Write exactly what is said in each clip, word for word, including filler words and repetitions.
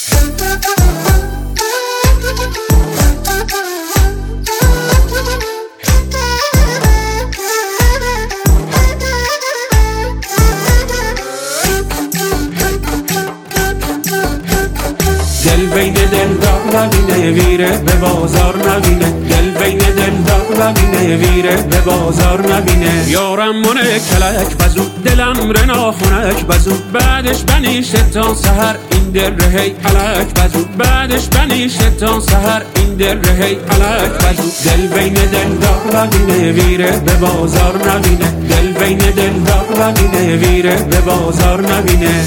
دل بین دل دار نبینه ویره به بازار نبینه، دل بین دل دار نبینه ویره به بازار نبینه. یارم منه کلک بزو دلم رنا خونک بزو، بعدش بنیشه تا سحر این دل رهی علک بزو، بعدش بنیشه تا سحر این دل رهی علک بزو. دل بین دل دار نبینه ویره به بازار نبینه، دل بین دل دار نبینه ویره به بازار نبینه.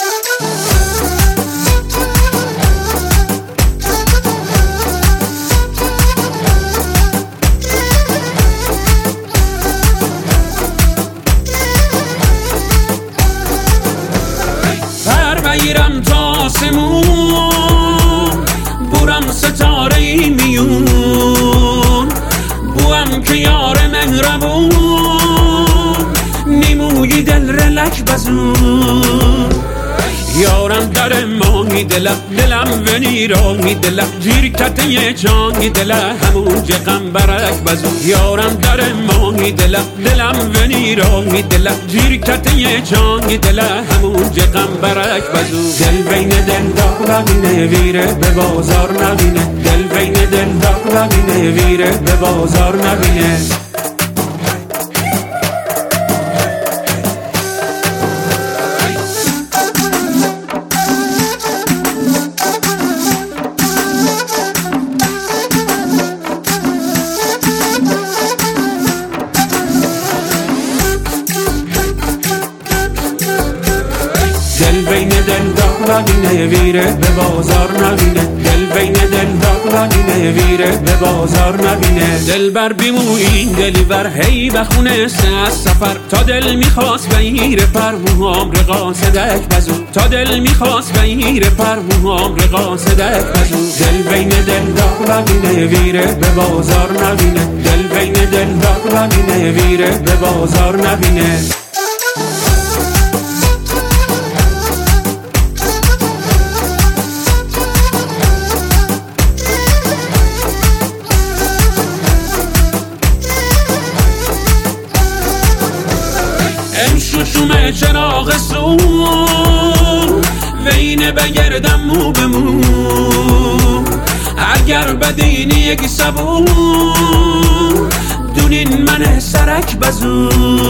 بگیرم تا آسمون بورم ستاره ای میون، بوام که یار مهربون نیموی دل رلک بزون. یارم در ماهی دلم دلم و نیرانی دلم جیر کته جانی دلم همون جقم برک بزو. یارم در ماهی دلم دلم و نیرانی دلم جیر کته جانی دلم همون جقم برک بزو. دل بین دل دار نبینه ویره به بازار نبینه، دل بین دل دار نبینه ویره به بازار نبینه. دل بین دل دار نبینه ویره به بازار نبینه، دل بین دل دار نبینه ویره به بازار نبینه. دل بر بیمو این دلی بر هی بخونه سه از سفر، تا دل میخواست بگیره پر موهام رقا صدک بزو، تا دل میخواست بگیره پر موهام رقا صدک بزو. دل بین دل دار نبینه ویره به بازار نبینه، دل بین دل دار نبینه ویره به بازار نبینه. شوشوم چراغ سو وینه بگردم مو به مو، اگر بدینی یک سبو دونین من سرک بزو.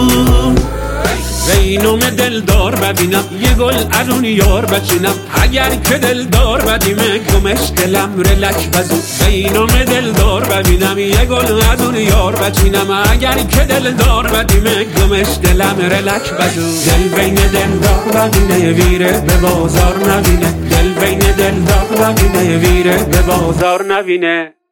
وینوم دلدار ببینم یه گل ارون یار بچینم، اگر که دلدار بدیمه گمش دلم رلک بزو. وینوم دلدار ببینم یه گل ارون یار بچینم، اگر که دلدار بدیمه گمش دلم رلک بزو. دل بین دلدار نبینه ویره به بازار نبینه، دل بین دلدار نبینه ویره به بازار نبینه.